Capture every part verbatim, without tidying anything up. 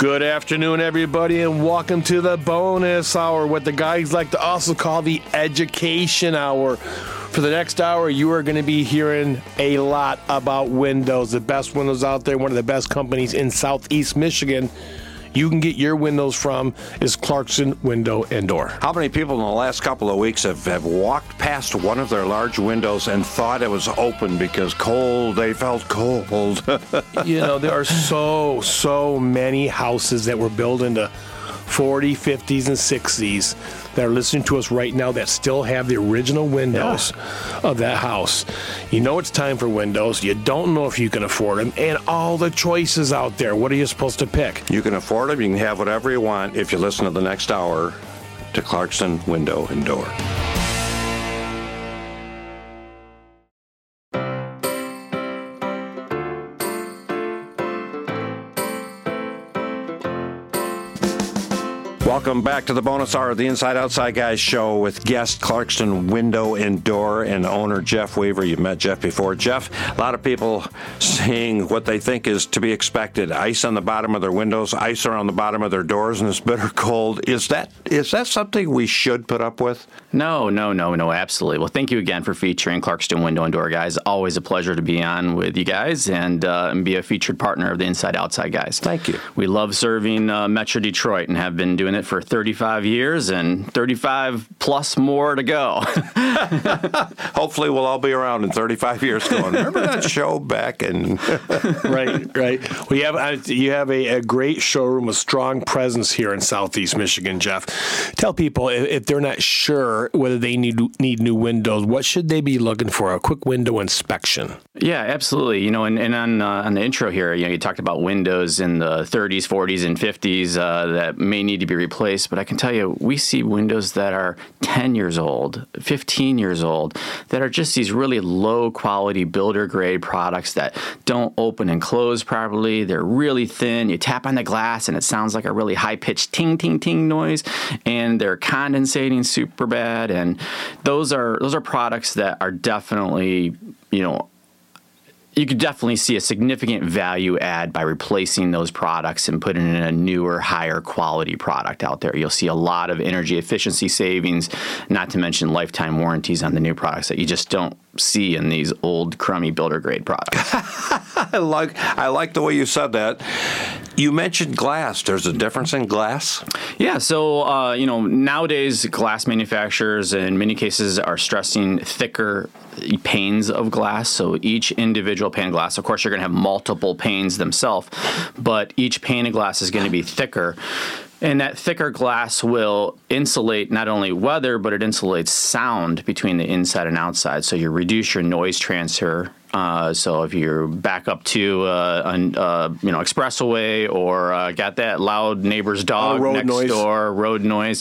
Good afternoon, everybody, and welcome to the bonus hour, what the guys like to also call the education hour. For the next hour, you are going to be hearing a lot about windows, the best windows out there, one of the best companies in Southeast Michigan. You can get your windows from is Clarkson Window and Door. How many people in the last couple of weeks have, have walked past one of their large windows and thought it was open because cold, they felt cold? You know, there are so, so many houses that were built into forties, fifties, and sixties that are listening to us right now that still have the original windows yeah. of that house. You know it's time for windows. You don't know if you can afford them. And all the choices out there. What are you supposed to pick? You can afford them. You can have whatever you want if you listen to the next hour to Clarkson Window and Door. Welcome back to the bonus hour of the Inside Outside Guys show with guest Clarkson Window and Door and owner Jeff Weaver. You've met Jeff before. Jeff, a lot of people seeing what they think is to be expected. Ice on the bottom of their windows, ice around the bottom of their doors, and it's bitter cold. Is that is that something we should put up with? No, no, no, no, absolutely. Well, thank you again for featuring Clarkson Window and Door, guys. Always a pleasure to be on with you guys and, uh, and be a featured partner of the Inside Outside Guys. Thank you. We love serving uh, Metro Detroit and have been doing it for thirty-five years and thirty-five plus more to go. Hopefully we'll all be around in thirty-five years going, remember that show back in... Right, right. We have you have a, a great showroom, a strong presence here in Southeast Michigan, Jeff. Tell people if, if they're not sure whether they need need new windows, what should they be looking for? A quick window inspection. Yeah, absolutely. You know, and, and on uh, on the intro here, you know, you talked about windows in the thirties, forties, and fifties uh, that may need to be replaced. But I can tell you, we see windows that are ten years old, fifteen years old, that are just these really low quality builder grade products that don't open and close properly. They're really thin. You tap on the glass and it sounds like a really high pitched ting ting ting noise, and they're condensating super bad. And those are those are products that are definitely, you know, you could definitely see a significant value add by replacing those products and putting in a newer, higher quality product out there. You'll see a lot of energy efficiency savings, not to mention lifetime warranties on the new products that you just don't see in these old, crummy builder grade products. I like I like the way you said that. You mentioned glass. There's a difference in glass? Yeah, so, uh, you know, nowadays glass manufacturers in many cases are stressing thicker panes of glass. So each individual pane of glass, of course, you're going to have multiple panes themselves, but each pane of glass is going to be thicker. And that thicker glass will insulate not only weather, but it insulates sound between the inside and outside. So you reduce your noise transfer. Uh, so if you're back up to uh, an uh, you know expressway or uh, got that loud neighbor's dog oh, next noise. door, road noise,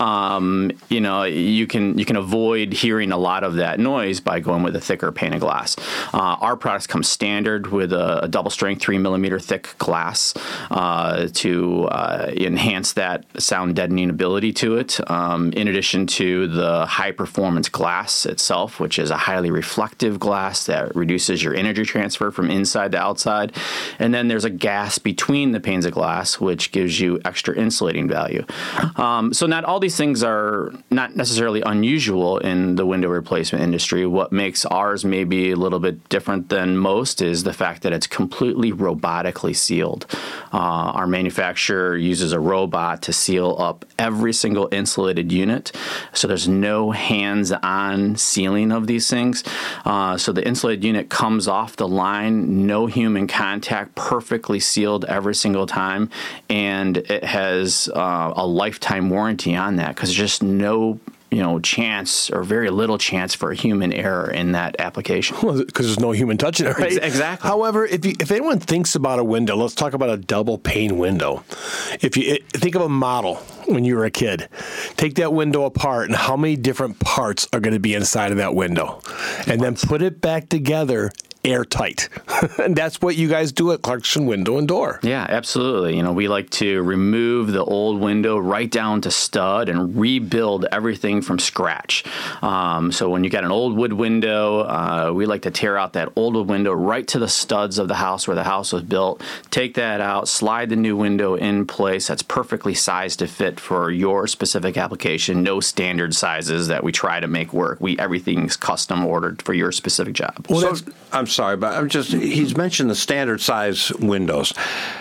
um, you know you can you can avoid hearing a lot of that noise by going with a thicker pane of glass. Uh, our products come standard with a, a double strength three millimeter thick glass uh, to uh, enhance that sound deadening ability to it. Um, in addition to the high performance glass itself, which is a highly reflective glass that reduces your energy transfer from inside to outside. And then there's a gas between the panes of glass, which gives you extra insulating value. Um, so not all these things are not necessarily unusual in the window replacement industry. What makes ours maybe a little bit different than most is the fact that it's completely robotically sealed. Uh, our manufacturer uses a robot to seal up every single insulated unit. So there's no hands-on sealing of these things. Uh, so the insulated unit comes off the line, no human contact, perfectly sealed every single time, and it has uh, a lifetime warranty on that because there's just no you know, chance or very little chance for a human error in that application. Well, because there's no human touching it, right? Exactly. However, if you, if anyone thinks about a window, let's talk about a double pane window. If you it, think of a model when you were a kid, take that window apart and how many different parts are going to be inside of that window, and then put it back together airtight. And that's what you guys do at Clarkston Window and Door. Yeah, absolutely. You know, we like to remove the old window right down to stud and rebuild everything from scratch. Um, so when you got an old wood window, uh, we like to tear out that old wood window right to the studs of the house where the house was built, take that out, slide the new window in place that's perfectly sized to fit for your specific application. No standard sizes that we try to make work. We everything's custom ordered for your specific job. Well, so, I'm sorry, but I'm just, he's mentioned the standard size windows.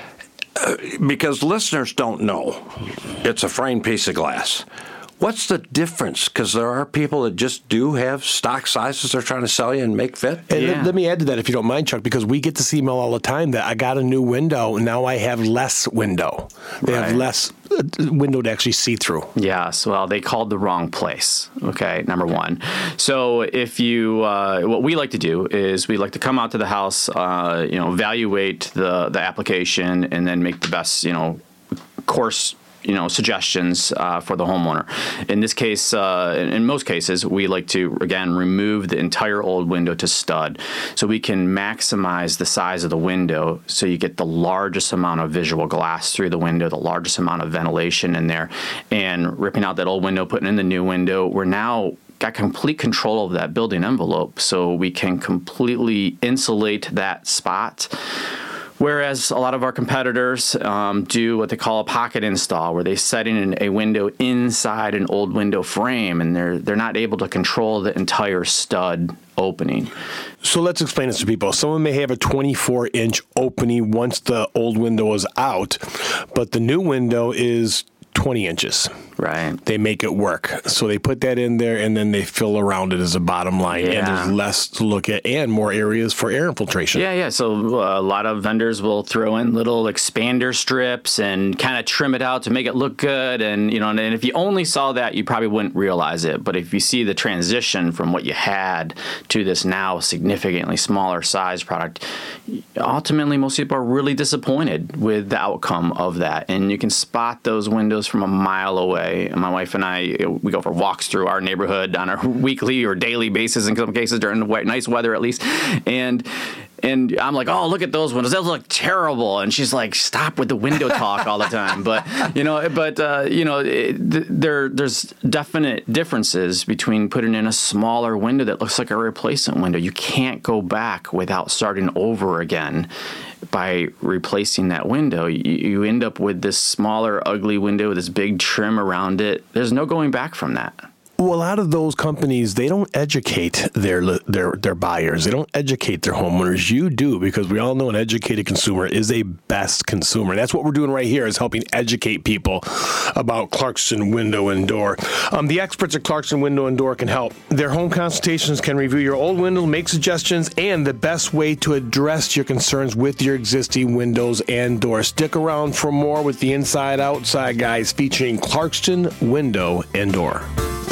Uh, because listeners don't know, it's a framed piece of glass. What's the difference? Because there are people that just do have stock sizes they're trying to sell you and make fit. And yeah. let me add to that, if you don't mind, Chuck, because we get this email all the time that I got a new window, and now I have less window. They right. have less uh, window to actually see through. Yes, well, they called the wrong place, okay, number one. So if you, uh, what we like to do is we like to come out to the house, uh, you know, evaluate the, the application, and then make the best, you know, course you know, suggestions uh, for the homeowner. In this case, uh, in most cases, we like to, again, remove the entire old window to stud so we can maximize the size of the window so you get the largest amount of visual glass through the window, the largest amount of ventilation in there. And ripping out that old window, putting in the new window, we're now got complete control of that building envelope so we can completely insulate that spot. Whereas a lot of our competitors um, do what they call a pocket install, where they set in a window inside an old window frame, and they're they're not able to control the entire stud opening. So let's explain this to people. Someone may have a twenty-four inch opening once the old window is out, but the new window is twenty inches. Right. They make it work. So they put that in there, and then they fill around it as a bottom line. Yeah. And there's less to look at and more areas for air infiltration. Yeah, yeah. So uh, a lot of vendors will throw in little expander strips and kind of trim it out to make it look good. And, you know, and if you only saw that, you probably wouldn't realize it. But if you see the transition from what you had to this now significantly smaller size product, ultimately most people are really disappointed with the outcome of that. And you can spot those windows from a mile away. And my wife and I, we go for walks through our neighborhood on a weekly or daily basis, in some cases during the nice weather at least. And and I'm like, oh, look at those windows. Those look terrible. And she's like, stop with the window talk all the time. But, you know, but uh, you know, it, there there's definite differences between putting in a smaller window that looks like a replacement window. You can't go back without starting over again. By replacing that window, you, you end up with this smaller, ugly window with this big trim around it. There's no going back from that. Well, a lot of those companies, they don't educate their their their buyers. They don't educate their homeowners. You do, because we all know an educated consumer is a best consumer. That's what we're doing right here, is helping educate people about Clarkston Window and Door. Um, the experts at Clarkston Window and Door can help. Their home consultations can review your old window, make suggestions, and the best way to address your concerns with your existing windows and doors. Stick around for more with the Inside Outside guys, featuring Clarkston Window and Door.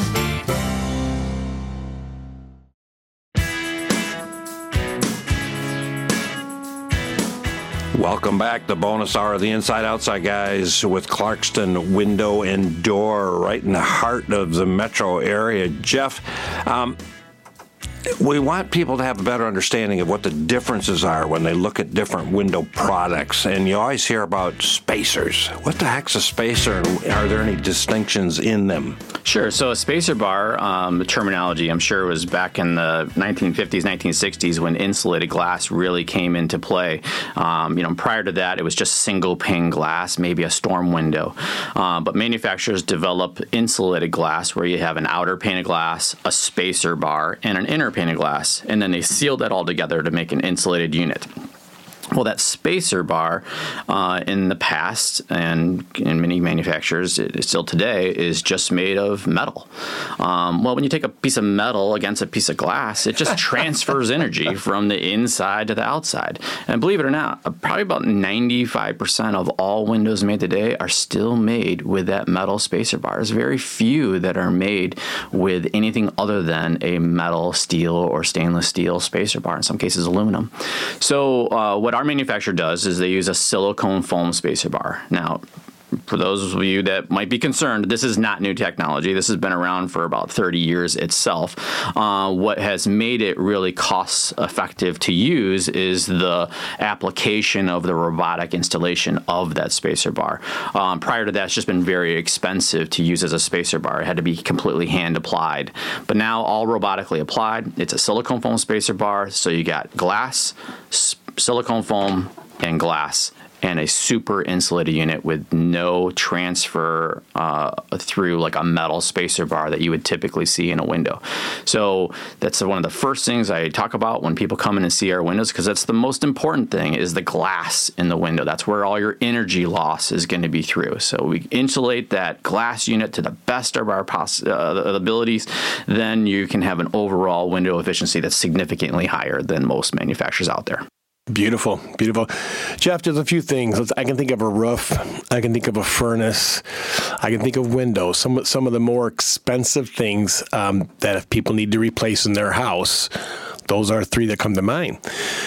Welcome back. The bonus hour of the Inside Outside guys with Clarkston Window and Door, right in the heart of the metro area. Jeff, um, we want people to have a better understanding of what the differences are when they look at different window products. And you always hear about spacers. What the heck's a spacer, and are there any distinctions in them? Sure. So a spacer bar, um, the terminology, I'm sure, was back in the nineteen fifties, nineteen sixties when insulated glass really came into play. Um, you know, prior to that, it was just single pane glass, maybe a storm window. Uh, but manufacturers develop insulated glass where you have an outer pane of glass, a spacer bar, and an inner pane of glass, and then they seal that all together to make an insulated unit. Well, that spacer bar uh, in the past, and in many manufacturers it, still today, is just made of metal. Um, well, when you take a piece of metal against a piece of glass, it just transfers energy from the inside to the outside. And believe it or not, probably about ninety-five percent of all windows made today are still made with that metal spacer bar. There's very few that are made with anything other than a metal, steel, or stainless steel spacer bar, in some cases aluminum. So uh, what our manufacturer does is they use a silicone foam spacer bar. Now, for those of you that might be concerned, this is not new technology. This has been around for about thirty years itself. Uh, what has made it really cost effective to use is the application of the robotic installation of that spacer bar. Um, prior to that, it's just been very expensive to use as a spacer bar. It had to be completely hand applied. But now all robotically applied. It's a silicone foam spacer bar, so you got glass, s- silicone foam, and glass, and a super insulated unit with no transfer uh, through like a metal spacer bar that you would typically see in a window. So that's one of the first things I talk about when people come in and see our windows, because that's the most important thing is the glass in the window. That's where all your energy loss is going to be through. So we insulate that glass unit to the best of our poss- uh, abilities. Then you can have an overall window efficiency that's significantly higher than most manufacturers out there. Beautiful, beautiful. Jeff, there's a few things. I can think of a roof. I can think of a furnace. I can think of windows. Some, some of the more expensive things um, that if people need to replace in their house, those are three that come to mind.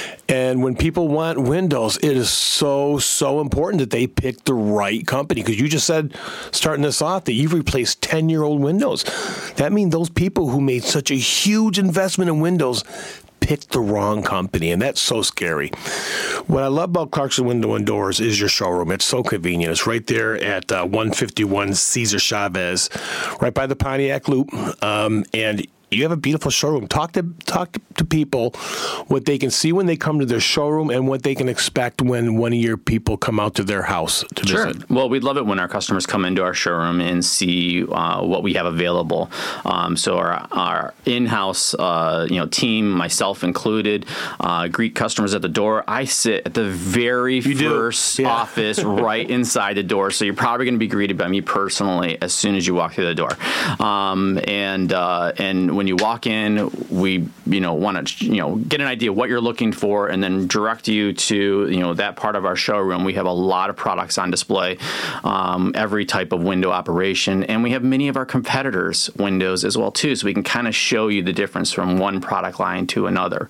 And when people want windows, it is so, so important that they pick the right company. Because you just said, starting this off, that you've replaced ten-year-old windows. That means those people who made such a huge investment in windows picked the wrong company, and that's so scary. What I love about Clarkson Window and Doors is your showroom. It's so convenient. It's right there at uh, one fifty-one Cesar Chavez, right by the Pontiac Loop, um, and you have a beautiful showroom. Talk to talk to people what they can see when they come to their showroom and what they can expect when one of your people come out to their house to sure. visit. Well, we'd love it when our customers come into our showroom and see uh, what we have available. Um, so our, our in-house uh, you know team, myself included, uh, greet customers at the door. I sit at the very you first yeah. office right inside the door. So you're probably going to be greeted by me personally as soon as you walk through the door. Um, and uh, and when you walk in, we you know want to you know get an idea of what you're looking for, and then direct you to you know that part of our showroom. We have a lot of products on display, um, every type of window operation, and we have many of our competitors' windows as well too. So we can kind of show you the difference from one product line to another.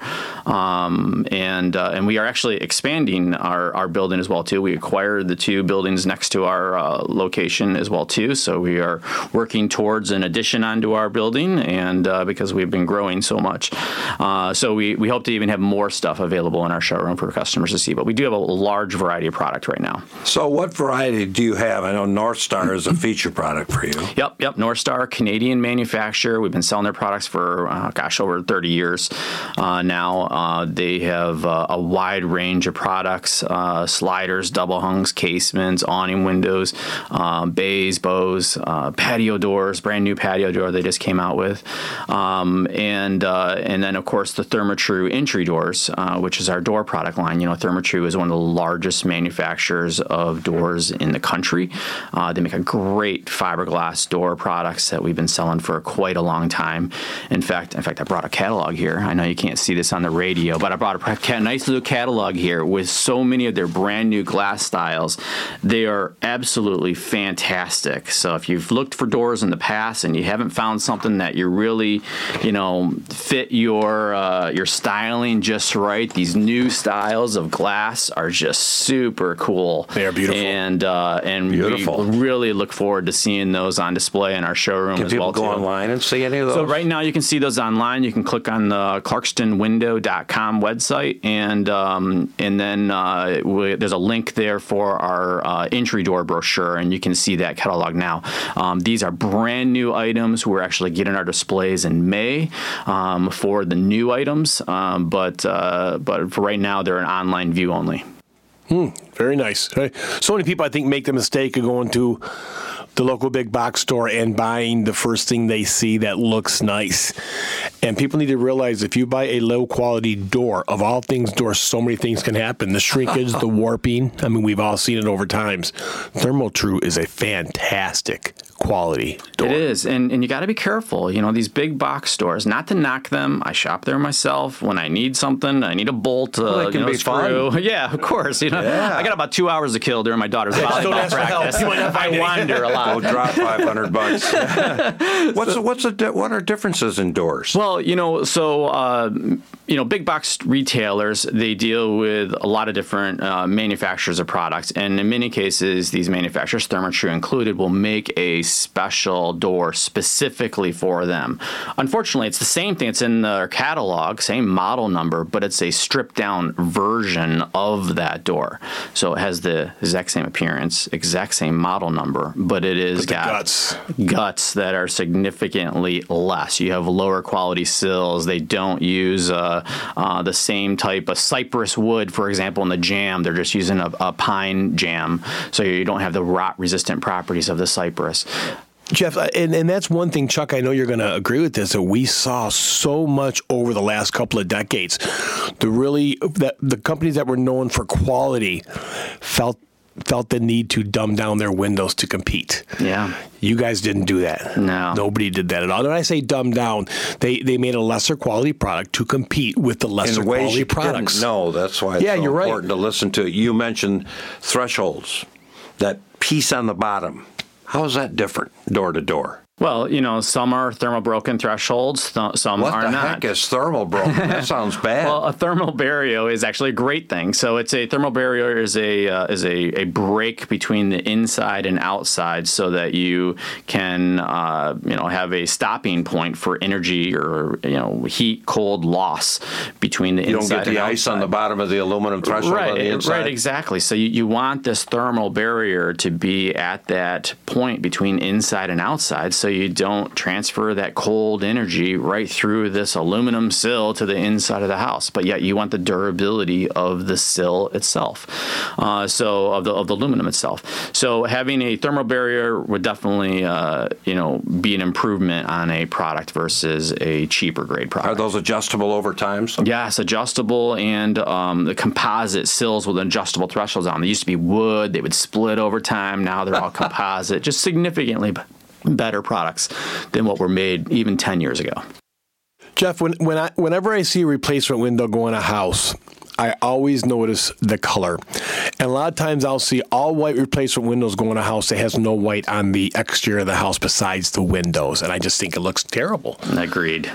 Um, and uh, and we are actually expanding our our building as well too. We acquired the two buildings next to our uh, location as well too. So we are working towards an addition onto our building, and uh, because we've been growing so much. Uh, so we, we hope to even have more stuff available in our showroom for customers to see. But we do have a large variety of product right now. So what variety do you have? I know North Star is a feature product for you. Yep, yep. North Star, Canadian manufacturer. We've been selling their products for, uh, gosh, over thirty years uh, now. Uh, they have uh, a wide range of products, uh, sliders, double hungs, casements, awning windows, um, bays, bows, uh, patio doors, brand new patio door they just came out with. Um, and uh, and then, of course, the Therma-Tru entry doors, uh, which is our door product line. You know, Therma-Tru is one of the largest manufacturers of doors in the country. Uh, they make a great fiberglass door products that we've been selling for quite a long time. In fact, in fact, I brought a catalog here. I know you can't see this on the radio, but I brought a nice little catalog here with so many of their brand new glass styles. They are absolutely fantastic. So if you've looked for doors in the past and you haven't found something that you really, you know, fit your uh, your styling just right, these new styles of glass are just super cool. They are beautiful. And uh, and Beautiful. we really look forward to seeing those on display in our showroom Can as people well go too. online and see any of those? So right now you can see those online. You can click on the clarkston window dot com website, and um, and then uh, we, there's a link there for our uh, entry door brochure, and you can see that catalog now. Um, these are brand new items. We're actually getting our displays in May um, for the new items, um, but uh, but for right now they're an online view only. Hmm, very nice. So many people, I think, make the mistake of going to the local big box store and buying the first thing they see that looks nice. And people need to realize if you buy a low-quality door, of all things doors, so many things can happen. The shrinkage, the warping, I mean, we've all seen it over times. Therma-Tru is a fantastic quality door. It is, and and you got to be careful. You know, these big box stores, not to knock them. I shop there myself. When I need something, I need a bolt, uh, well, that can you know, be screw. fun. Yeah, of course. You know, Yeah. I got about two hours to kill during my daughter's volleyball practice. I wander a lot. Go drop five hundred bucks. what's the, what's the di- what are differences in doors? Well, you know, so uh, you know, big box retailers, they deal with a lot of different uh, manufacturers of products, and in many cases, these manufacturers, Therma-Tru included, will make a special door specifically for them. Unfortunately, it's the same thing. It's in their catalog, same model number, but it's a stripped down version of that door. So it has the exact same appearance, exact same model number, but it is But the got guts. guts that are significantly less. You have lower quality sills. They don't use uh, uh, the same type of cypress wood, for example, in the jamb. They're just using a, a pine jamb, so you don't have the rot-resistant properties of the cypress. Jeff, and, and that's one thing, Chuck, I know you're going to agree with this, that we saw so much over the last couple of decades. The really, that the companies that were known for quality felt felt the need to dumb down their windows to compete. Yeah. You guys didn't do that. No. Nobody did that at all. When I say dumb down, they, they made a lesser quality product to compete with the lesser in ways quality you products. didn't know. That's why it's Yeah, so you're right. important to listen to. You mentioned thresholds, that piece on the bottom. How is that different door to door? Well, you know, some are thermal broken thresholds, th- some What are the not. heck is thermal broken? That sounds bad. Well, a thermal barrier is actually a great thing. So it's a thermal barrier is a uh, is a, a break between the inside and outside, so that you can uh, you know have a stopping point for energy or you know heat cold loss between the you inside don't get and the ice outside. on the bottom of the aluminum threshold Right, on the inside. right, exactly. So you, you want this thermal barrier to be at that point between inside and outside, so you don't transfer that cold energy right through this aluminum sill to the inside of the house. But yet you want the durability of the sill itself, uh, so of the of the aluminum itself. So having a thermal barrier would definitely uh, you know be an improvement on a product versus a cheaper grade product. Are those adjustable over time? So- Yes, adjustable, and um, the composite sills with adjustable thresholds on. They used to be wood. They would split over time. Now they're all composite. Just significantly b- better products than what were made even ten years ago. Jeff, when, when I, whenever I see a replacement window go in a house, I always notice the color. And a lot of times I'll see all white replacement windows go in a house that has no white on the exterior of the house besides the windows. And I just think it looks terrible. Agreed.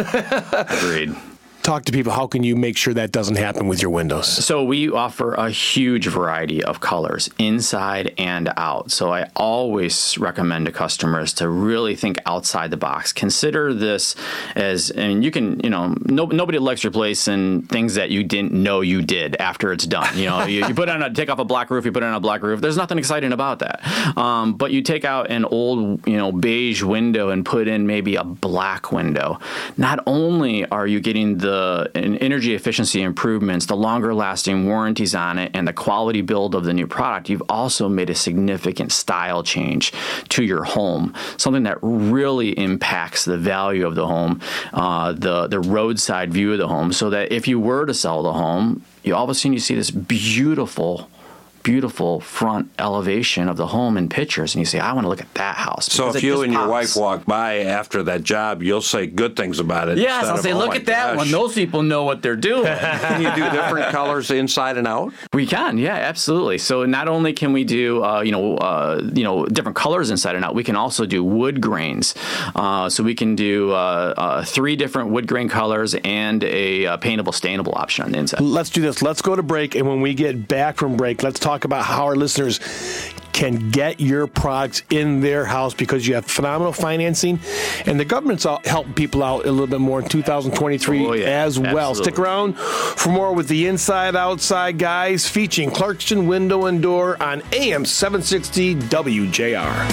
Agreed. Talk to people. How can you make sure that doesn't happen with your windows? So we offer a huge variety of colors inside and out. So I always recommend to customers to really think outside the box. Consider this as, and you can, you know, no, nobody likes replacing things that you didn't know you did after it's done. You know, you, you put on a, take off a black roof, you put on a black roof. There's nothing exciting about that. Um, but you take out an old, you know, beige window and put in maybe a black window. Not only are you getting the The energy efficiency improvements, the longer lasting warranties on it, and the quality build of the new product, you've also made a significant style change to your home, something that really impacts the value of the home, uh, the, the roadside view of the home, so that if you were to sell the home, you all of a sudden you see this beautiful beautiful front elevation of the home in pictures, and you say, I want to look at that house. So because if it you just and your pops. wife walk by after that job, you'll say good things about it. Yes, instead I'll of, say, "Oh look my at that gosh." one. Those people know what they're doing. Can you do different colors inside and out? We can, yeah, absolutely. So not only can we do, uh, you know, uh, you know, different colors inside and out, we can also do wood grains. Uh, so we can do uh, uh, three different wood grain colors and a uh, paintable, stainable option on the inside. Let's do this. Let's go to break. And when we get back from break, let's talk about how our listeners can get your products in their house, because you have phenomenal financing, and the government's out helping people out a little bit more in two thousand twenty-three Oh, yeah. as well. Absolutely. Stick around for more with the Inside Outside Guys, featuring Clarkston Window and Door on A M seven sixty W J R.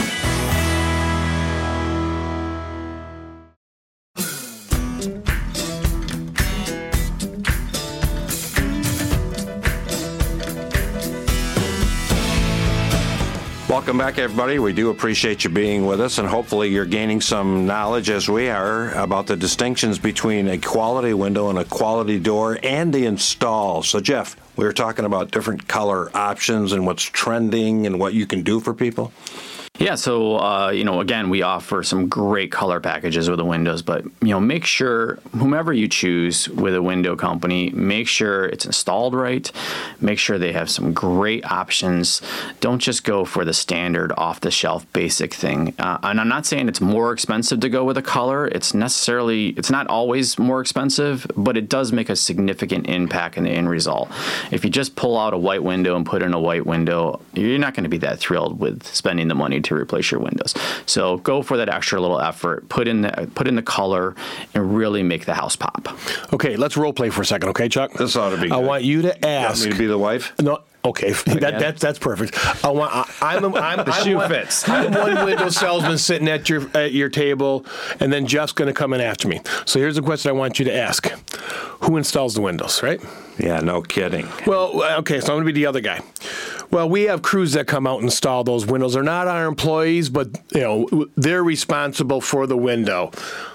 Welcome back, everybody. We do appreciate you being with us, and hopefully you're gaining some knowledge, as we are, about the distinctions between a quality window and a quality door and the install. So, Jeff, we were talking about different color options and what's trending and what you can do for people. Yeah, so, uh, you know, again, we offer some great color packages with the windows, but, you know, make sure whomever you choose with a window company, make sure it's installed right, make sure they have some great options. Don't just go for the standard off-the-shelf basic thing. Uh, and I'm not saying it's more expensive to go with a color. It's necessarily, it's not always more expensive, but it does make a significant impact in the end result. If you just pull out a white window and put in a white window, you're not going to be that thrilled with spending the money to to replace your windows. So go for that extra little effort, put in the put in the color, and really make the house pop. Okay, let's role play for a second, okay, Chuck? This ought to be I good. want you to ask. You want me to be the wife? No. Okay, that, that, that's perfect. I want. I, I'm. A, I'm the I'm shoe one, fits. I'm one window salesman sitting at your at your table, and then Jeff's going to come in after me. So here's the question I want you to ask: who installs the windows? Right? Yeah, no kidding. Well, okay, so I'm going to be the other guy. Well, we have crews that come out and install those windows. They're not our employees, but you know they're responsible for the window.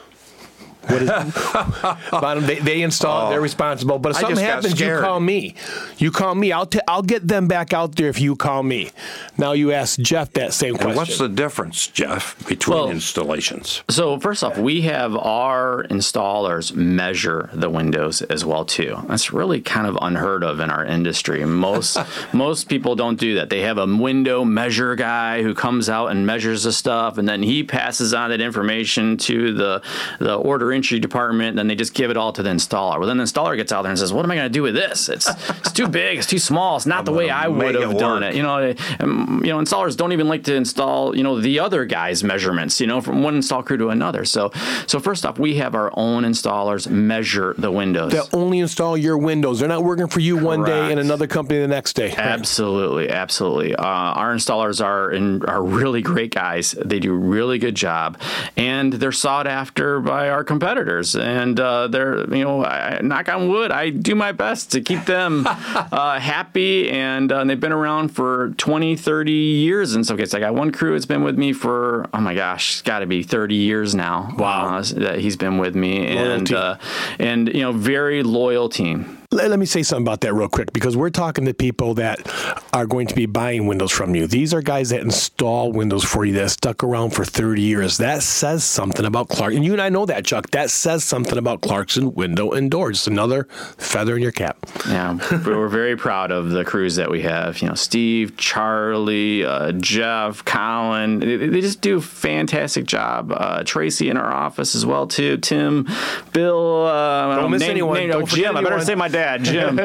What is, bottom, they, they install, oh, they're responsible. But if something happens, you call me. You call me. I'll, t- I'll get them back out there if you call me. Now you ask Jeff that same and question. What's the difference, Jeff, between well, installations? So first off, we have our installers measure the windows as well, too. That's really kind of unheard of in our industry. Most most people don't do that. They have a window measure guy who comes out and measures the stuff, and then he passes on that information to the, the order entry department, then they just give it all to the installer. Well, then the installer gets out there and says, what am I going to do with this? It's it's too big. It's too small. It's not I'm the way I would have done it. You know, um, you know, installers don't even like to install, you know, the other guy's measurements, you know, from one install crew to another. So, so first off, we have our own installers measure the windows. They only install your windows. They're not working for you Correct. One day and another company the next day. Absolutely. Absolutely. Uh, our installers are, in, are really great guys. They do a really good job, and they're sought after by our competitors. competitors, and uh, they're, you know, I, knock on wood, I do my best to keep them uh, happy, and, uh, and they've been around for twenty, thirty years in some cases. I got one crew that's been with me for, oh my gosh, it's got to be thirty years now. Wow. Uh, that he's been with me, and, uh, and, you know, very loyal team. Let me say something about that real quick, because we're talking to people that are going to be buying windows from you. These are guys that install windows for you that stuck around for thirty years. That says something about Clark. And you and I know that, Chuck. That says something about Clarkson Window and Doors. It's another feather in your cap. Yeah, we're very proud of the crews that we have. You know, Steve, Charlie, uh, Jeff, Colin. They, they just do a fantastic job. Uh, Tracy in our office as well, too. Tim, Bill. Uh, don't miss name, anyone. Name, don't oh, forget Jim. anyone. I better say my dad. Jim.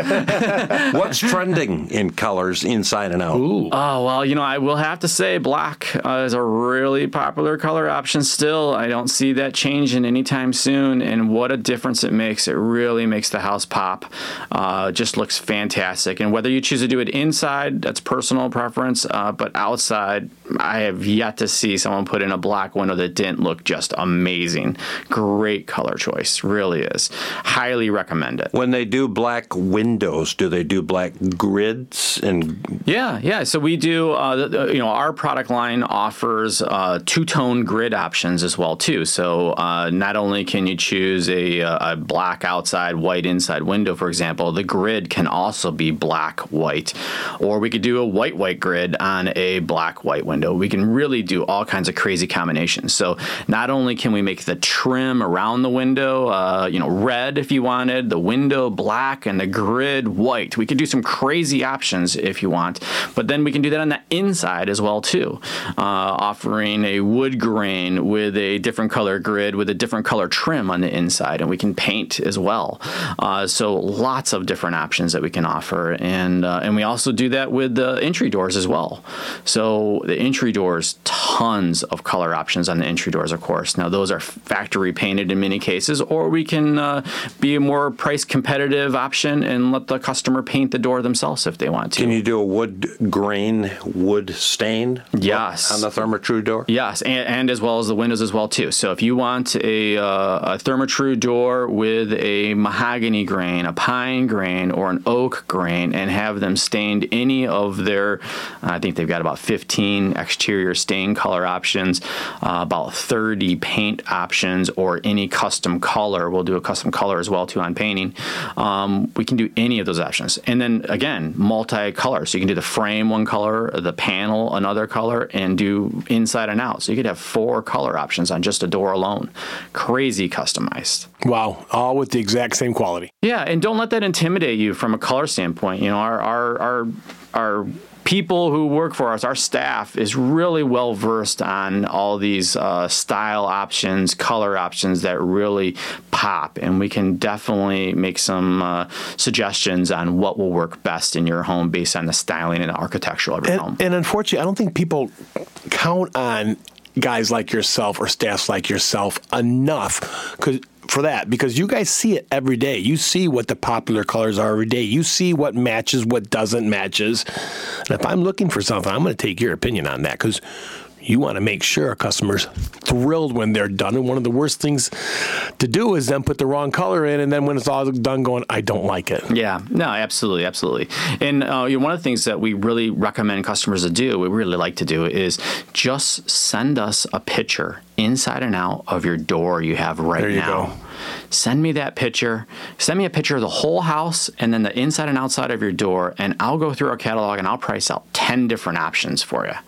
What's trending in colors inside and out? Ooh. Oh, well, you know, I will have to say black uh, is a really popular color option still. I don't see that changing anytime soon, and what a difference it makes. It really makes the house pop. Uh, just looks fantastic. And whether you choose to do it inside, that's personal preference, uh, but outside, I have yet to see someone put in a black window that didn't look just amazing. Great color choice, really is. Highly recommend it. When they do black windows, do they do black grids? And yeah, yeah. So we do. Uh, the, the, you know, our product line offers uh, two-tone grid options as well too. So uh, not only can you choose a, a black outside, white inside window, for example, the grid can also be black, white, or we could do a white, white grid on a black, white window. We can really do all kinds of crazy combinations. So not only can we make the trim around the window, uh, you know, red if you wanted, the window black, and the grid white. We could do some crazy options if you want, but then we can do that on the inside as well too, uh, offering a wood grain with a different color grid with a different color trim on the inside, and we can paint as well. Uh, so lots of different options that we can offer, and uh, and we also do that with the entry doors as well. So the entry doors, tons of color options on the entry doors, of course. Now those are factory painted in many cases, or we can uh, be a more price competitive option and let the customer paint the door themselves if they want to. Can you do a wood grain, wood stain? Yes. On the Therma-Tru door? Yes, and, and as well as the windows as well too. So if you want a, uh, a Therma-Tru door with a mahogany grain, a pine grain, or an oak grain, and have them stained any of their, I think they've got about fifteen exterior stain colors color options, uh, about thirty paint options, or any custom color. We'll do a custom color as well too on painting. Um, we can do any of those options. And then again, multi-color. So you can do the frame one color, the panel another color, and do inside and out. So you could have four color options on just a door alone. Crazy customized. Wow, all with the exact same quality. Yeah, and don't let that intimidate you from a color standpoint. You know, our our our our people who work for us, our staff, is really well versed on all these uh, style options, color options that really pop, and we can definitely make some uh, suggestions on what will work best in your home based on the styling and architectural of your and, home. And unfortunately, I don't think people count on guys like yourself or staffs like yourself enough because for that, because you guys see it every day. You see what the popular colors are every day. You see what matches, what doesn't matches. And if I'm looking for something, I'm going to take your opinion on that because you want to make sure a customer's thrilled when they're done. And one of the worst things to do is then put the wrong color in, and then when it's all done going, I don't like it. Yeah, no, absolutely, absolutely. And uh, you know, one of the things that we really recommend customers to do, we really like to do, is just send us a picture inside and out of your door you have right there you now. Go. Send me that picture. Send me a picture of the whole house and then the inside and outside of your door, and I'll go through our catalog and I'll price out ten different options for you.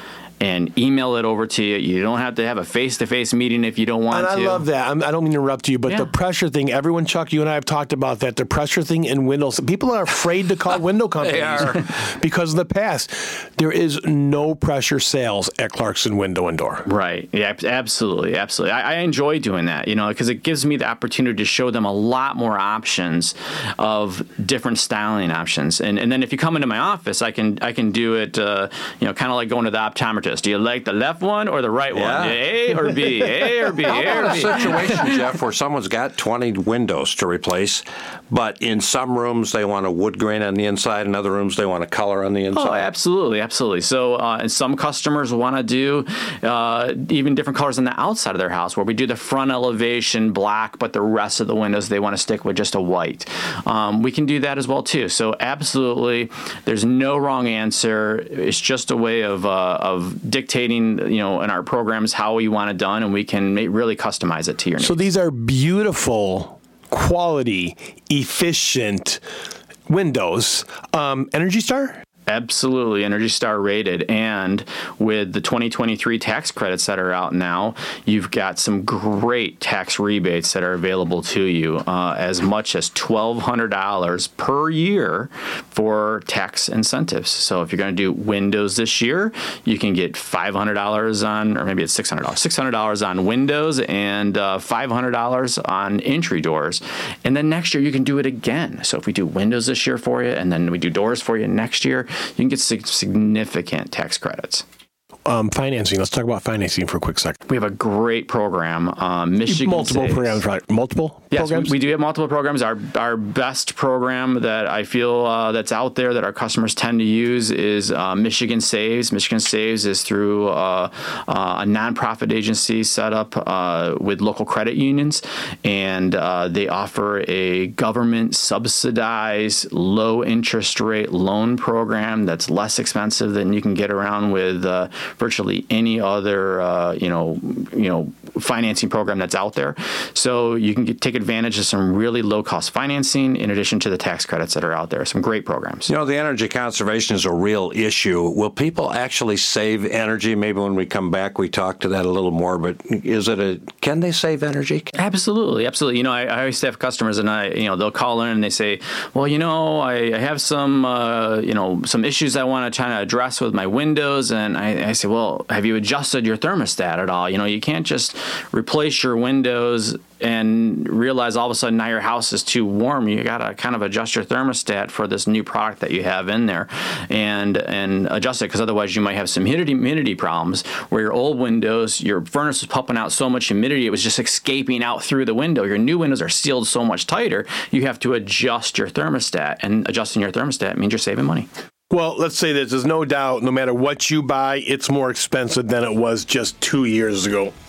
And email it over to you. You don't have to have a face-to-face meeting if you don't want and to. I love that. I'm, I don't mean to interrupt you, but Yeah. the pressure thing, everyone, Chuck, you and I have talked about that, the pressure thing in windows. People are afraid to call window companies are. because of the past. There is no pressure sales at Clarkson Window and Door. Right. Yeah, absolutely. Absolutely. I, I enjoy doing that, you know, because it gives me the opportunity to show them a lot more options of different styling options. And and then if you come into my office, I can I can do it, uh, you know, kind of like going to the optometrist. Do you like the left one or the right Yeah. one? A or B? A or B? How A or about a B? situation, Jeff, where someone's got twenty windows to replace, but in some rooms they want a wood grain on the inside, in other rooms they want a color on the inside? Oh, absolutely, absolutely. So, uh, and some customers want to do uh, even different colors on the outside of their house, where we do the front elevation black, but the rest of the windows they want to stick with just a white. Um, we can do that as well too. So, absolutely, there's no wrong answer. It's just a way of uh, of dictating, you know, in our programs how we want it done, and we can make, really customize it to your needs. So these are beautiful, quality, efficient windows. Um, Energy Star? Absolutely, Energy Star rated, and with the twenty twenty-three tax credits that are out now, you've got some great tax rebates that are available to you, uh, as much as twelve hundred dollars per year for tax incentives. So if you're going to do windows this year, you can get five hundred dollars on, or maybe it's six hundred dollars, six hundred dollars on windows and uh, five hundred dollars on entry doors. And then next year you can do it again. So if we do windows this year for you, and then we do doors for you next year, you can get significant tax credits. Um, financing. Let's talk about financing for a quick second. We have a great program. Um, Michigan multiple Saves. programs, right? Multiple yes, programs? we, we do have multiple programs. Our our best program that I feel uh, that's out there that our customers tend to use is uh, Michigan Saves. Michigan Saves is through uh, uh, a nonprofit agency set up uh, with local credit unions, and uh, they offer a government subsidized low interest rate loan program that's less expensive than you can get around with uh, virtually any other uh, you know you know financing program that's out there. So you can get, take advantage of some really low cost financing in addition to the tax credits that are out there. Some great programs. You know, the energy conservation is a real issue. Will people actually save energy? Maybe when we come back, we talk to that a little more. But is it a? Can they save energy? Absolutely, absolutely. You know, I, I always have customers, and I, you know, they'll call in and they say, "Well, you know, I, I have some, uh, you know, some issues I want to try to address with my windows." And I, I say, "Well, have you adjusted your thermostat at all? You know, you can't just replace your windows and realize all of a sudden now your house is too warm. You got to kind of adjust your thermostat for this new product that you have in there, and and adjust it, because otherwise you might have some humidity, humidity problems where your old windows, your furnace was pumping out so much humidity it was just escaping out through the window. Your new windows are sealed so much tighter, you have to adjust your thermostat, and adjusting your thermostat means you're saving money. Well, let's say this. There's no doubt, no matter what you buy, it's more expensive than it was just two years ago.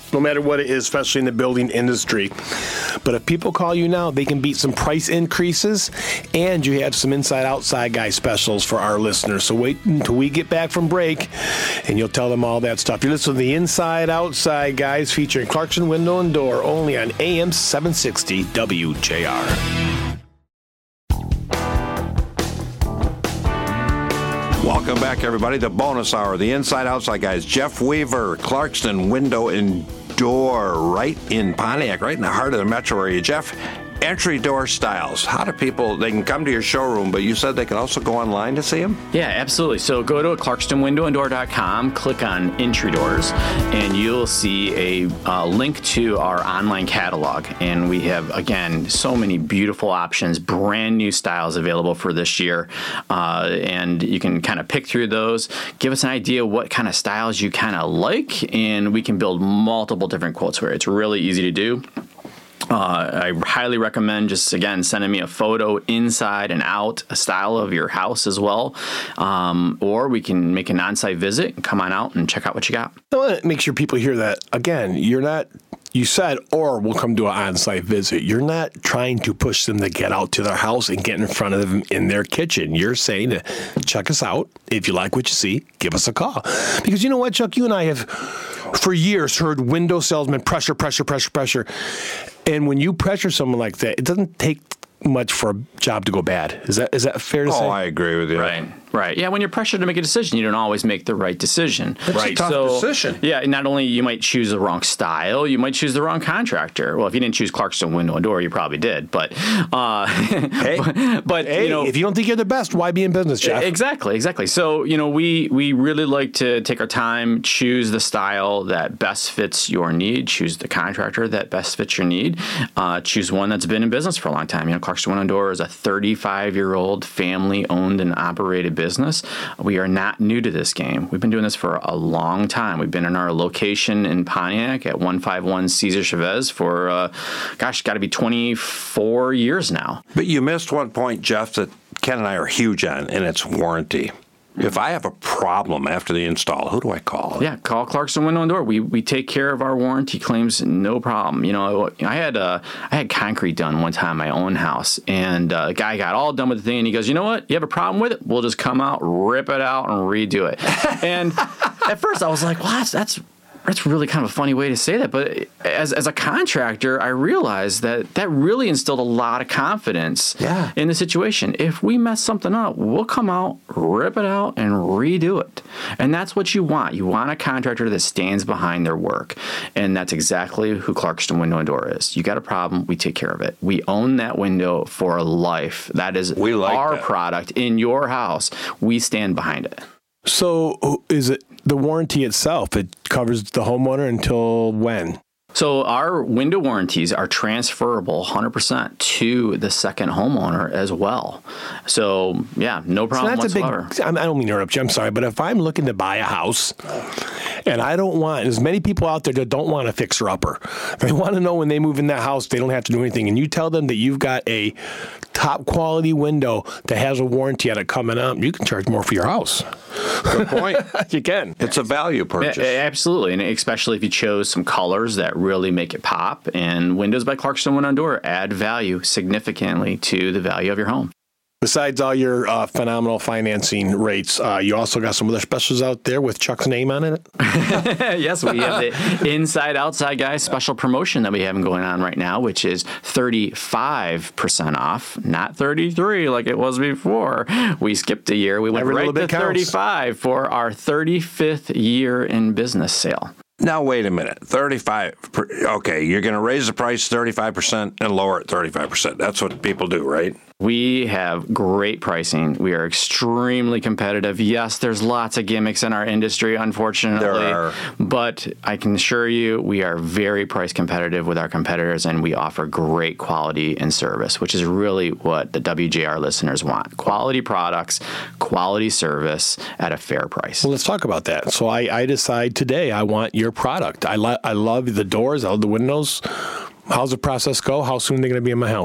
no matter what it is, especially in the building industry. But if people call you now, they can beat some price increases, and you have some inside-outside guy specials for our listeners. So wait until we get back from break, and you'll tell them all that stuff. You're listening to the Inside Outside Guys featuring Clarkson Window and Door, only on A M seven sixty W J R. Welcome back, everybody. The bonus hour, the Inside Outside Guys. Jeff Weaver, Clarkson Window and Door, right in Pontiac, right in the heart of the metro area. Jeff, entry door styles. How do people, they can come to your showroom, but you said they can also go online to see them? Yeah, absolutely. So go to clarkston window and door dot com, click on entry doors, and you'll see a uh, link to our online catalog. And we have, again, so many beautiful options, brand new styles available for this year. Uh, and you can kind of pick through those, give us an idea what kind of styles you kind of like, and we can build multiple different quotes for it. It's really easy to do. Uh, I highly recommend just, again, sending me a photo inside and out, a style of your house as well. Um, or we can make an on-site visit and come on out and check out what you got. I want to make sure people hear that. Again, you're not, you said, or we'll come do an on-site visit. You're not trying to push them to get out to their house and get in front of them in their kitchen. You're saying to check us out. If you like what you see, give us a call. Because you know what, Chuck? You and I have, for years, heard window salesmen pressure, pressure, pressure, pressure. And when you pressure someone like that, it doesn't take much for a job to go bad. Is that is that fair to oh, say? Oh, I agree with you. Right. Right. Yeah, when you're pressured to make a decision, you don't always make the right decision. It's right. a tough so, decision. Yeah, not only you might choose the wrong style, you might choose the wrong contractor. Well, if you didn't choose Clarkson Window and Door, you probably did. But, uh, hey, but, but hey, you know, if you don't think you're the best, why be in business, Jeff? Exactly, exactly. So, you know, we we really like to take our time, choose the style that best fits your need, choose the contractor that best fits your need, uh, choose one that's been in business for a long time. You know, Clarkson Window and Door is a thirty-five-year-old family-owned and operated business. We are not new to this game. We've been doing this for a long time. We've been in our location in Pontiac at one fifty-one Cesar Chavez for, uh, gosh, got to be twenty-four years now. But you missed one point, Jeff, that Ken and I are huge on, and it's warranty. If I have a problem after the install, who do I call? Yeah, call Clarkson Window and Door. We we take care of our warranty claims, no problem. You know, I had uh, I had concrete done one time in my own house, and uh, a guy got all done with the thing, and he goes, "You know what? You have a problem with it? We'll just come out, rip it out, and redo it." And at first, I was like, "Well, that's." that's That's really kind of a funny way to say that, but as as a contractor, I realized that that really instilled a lot of confidence yeah. in the situation. If we mess something up, we'll come out, rip it out, and redo it. And that's what you want. You want a contractor that stands behind their work, and that's exactly who Clarkson Window and Door is. You got a problem, we take care of it. We own that window for life. That is we like our that. product in your house. We stand behind it. So is it the warranty itself? It covers the homeowner until when? So our window warranties are transferable one hundred percent to the second homeowner as well. So, yeah, no problem so that's whatsoever. A big, I don't mean to interrupt you, I'm sorry, but if I'm looking to buy a house and I don't want, there's many people out there that don't want a fixer-upper. They want to know when they move in that house, they don't have to do anything. And you tell them that you've got a top-quality window that has a warranty on it coming up, you can charge more for your house. Good point. You can. It's a value purchase. Yeah, absolutely, and especially if you chose some colors that really make it pop. And Windows by Clarkson Window and Door add value significantly to the value of your home. Besides all your uh, phenomenal financing rates, uh, you also got some other specials out there with Chuck's name on it? Yes, we have the Inside Outside Guys special promotion that we have going on right now, which is thirty-five percent off, not thirty-three like it was before. We skipped a year. We went Every right to counts. thirty-five for our thirty-fifth year in business sale. Now, wait a minute. thirty-five Okay, you're going to raise the price thirty-five percent and lower it thirty-five percent. That's what people do, right? We have great pricing. We are extremely competitive. Yes, there's lots of gimmicks in our industry, unfortunately. There are. But I can assure you we are very price competitive with our competitors, and we offer great quality and service, which is really what the W J R listeners want. Quality products, quality service at a fair price. Well, let's talk about that. So I, I decide today I want your product. I, lo- I love the doors, I love the windows. How's the process go? How soon are they going to be in my house?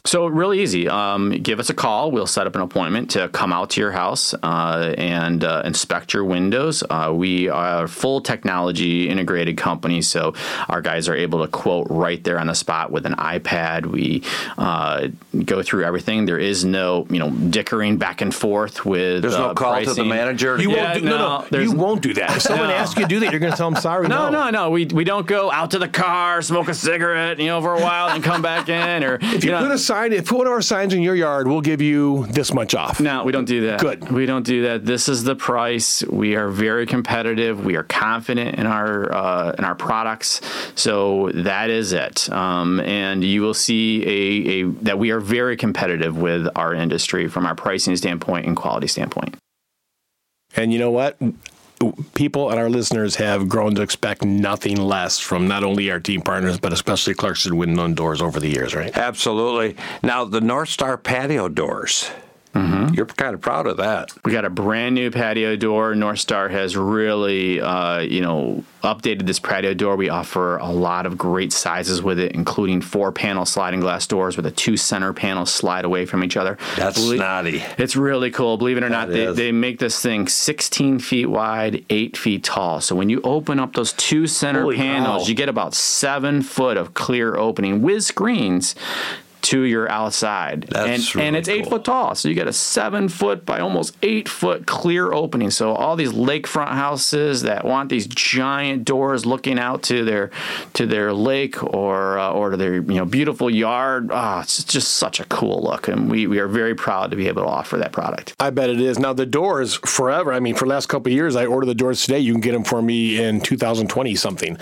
So really easy. Um, give us a call. We'll set up an appointment to come out to your house uh, and uh, inspect your windows. Uh, we are a full technology integrated company, so our guys are able to quote right there on the spot with an iPad. We uh, go through everything. There is no, you know, dickering back and forth with There's no uh, call pricing. to the manager. You Yeah, won't do, no, no, no, there's- you won't do that. If someone No. asks you to do that, you're going to tell them sorry. No, No, no, no. We we don't go out to the car, smoke a cigarette, you know, for a while, and come back in. Or If you, know, put a sign, if put one of our signs in your yard, we'll give you this much off. No, we don't do that. Good. We don't do that. This is the price. We are very competitive. We are confident in our uh, in our products. So that is it. Um, and you will see a, a that we are very competitive with our industry from our pricing standpoint and quality standpoint. And you know what? People and our listeners have grown to expect nothing less from not only our team partners, but especially Clarkson Window and Doors over the years, right? Absolutely. Now, the North Star patio doors. Mm-hmm. You're kind of proud of that. We got a brand new patio door. North Star has really, uh, you know, updated this patio door. We offer a lot of great sizes with it, including four-panel sliding glass doors with a two center panels slide away from each other. That's Belie- snotty. It's really cool. Believe it or not, That they, is. they make this thing sixteen feet wide, eight feet tall. So when you open up those two center Holy panels, cow. you get about seven foot of clear opening with screens to your outside. That's and, and really it's eight cool. foot tall. So you get a seven foot by almost eight foot clear opening. So all these lakefront houses that want these giant doors looking out to their to their lake or uh, or to their you know beautiful yard, ah, it's just such a cool look. And we, we are very proud to be able to offer that product. I bet it is. Now, the doors, forever. I mean, for the last couple of years, I order the doors today. You can get them for me in two thousand twenty something.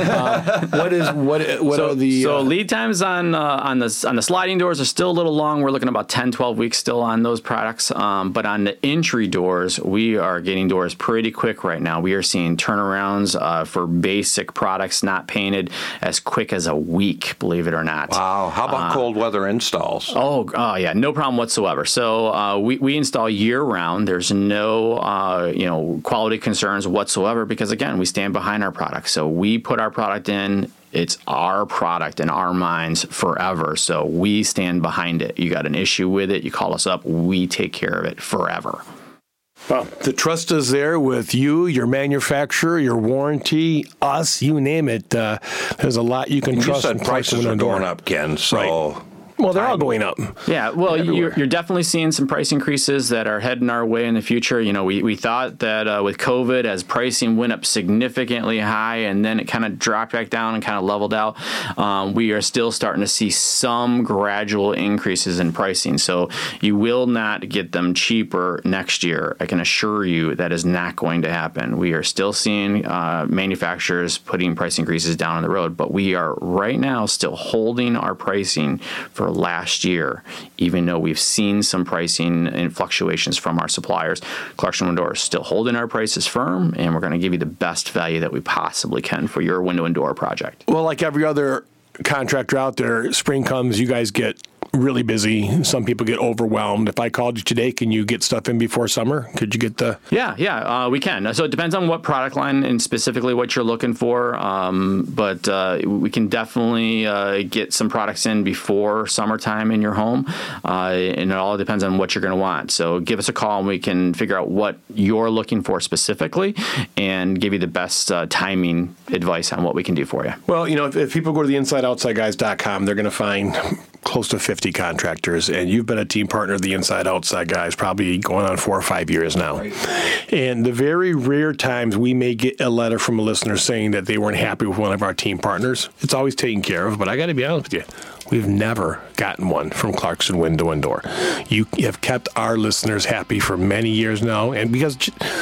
uh, what is, what, what So, are the... so uh, lead times on uh, on the on the sliding doors are still a little long. We're looking about ten, twelve weeks still on those products. Um, but on the entry doors, we are getting doors pretty quick right now. We are seeing turnarounds uh, for basic products not painted as quick as a week, believe it or not. Wow. How about cold weather installs? Oh, oh yeah, no problem whatsoever. So uh, we, we install year round. There's no uh, you know quality concerns whatsoever because again, we stand behind our product. So we put our product in. It's our product in our minds forever. So we stand behind it. You got an issue with it, you call us up, we take care of it forever. Well, the trust is there with you, your manufacturer, your warranty, us, you name it. Uh, there's a lot you can You trust. said in Clarkson prices are Window and going Door. up, Ken, so... Right. Well, they're all going up. Yeah, well, Everywhere. you're, you're definitely seeing some price increases that are heading our way in the future. You know, we, we thought that uh, with COVID, as pricing went up significantly high and then it kind of dropped back down and kind of leveled out, um, we are still starting to see some gradual increases in pricing. So you will not get them cheaper next year. I can assure you that is not going to happen. We are still seeing uh, manufacturers putting price increases down on the road, but we are right now still holding our pricing for last year, even though we've seen some pricing and fluctuations from our suppliers. Clarkson Window Door is still holding our prices firm, and we're going to give you the best value that we possibly can for your window and door project. Well, like every other contractor out there, spring comes, you guys get really busy. Some people get overwhelmed. If I called you today, can you get stuff in before summer? Could you get the... Yeah, yeah, uh, we can. So it depends on what product line and specifically what you're looking for. Um, but uh, we can definitely uh, get some products in before summertime in your home. Uh, and it all depends on what you're going to want. So give us a call and we can figure out what you're looking for specifically and give you the best uh, timing advice on what we can do for you. Well, you know, if, if people go to the inside outside guys dot com, they're going to find close to fifty contractors, and you've been a team partner of the Inside Outside Guys probably going on four or five years now. Right. And the very rare times we may get a letter from a listener saying that they weren't happy with one of our team partners, it's always taken care of. But I got to be honest with you, we've never gotten one from Clarkson Window and Door. You have kept our listeners happy for many years now, and because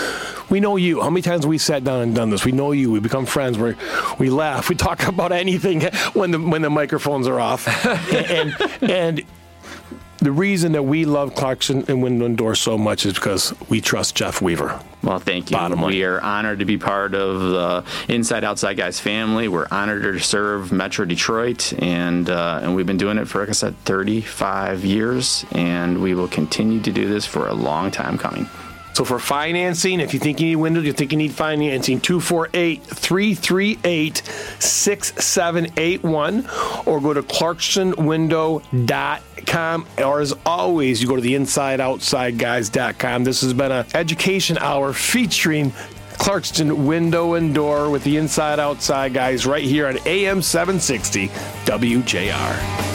we know you. How many times have we sat down and done this? We know you. We become friends. We we laugh. We talk about anything when the when the microphones are off. and, and and the reason that we love Clarkson and Window and Door so much is because we trust Jeff Weaver. Well, thank you. Bottom line. We are honored to be part of the Inside Outside Guys family. We're honored to serve Metro Detroit, and uh, and we've been doing it for, like I said, thirty-five years, and we will continue to do this for a long time coming. So for financing, if you think you need windows, you think you need financing, two four eight, three three eight, six seven eight one, or go to clarkson window dot com, or as always, you go to the inside outside guys dot com. This has been an education hour featuring Clarkston Window and Door with the Inside Outside Guys right here on A M seven sixty W J R.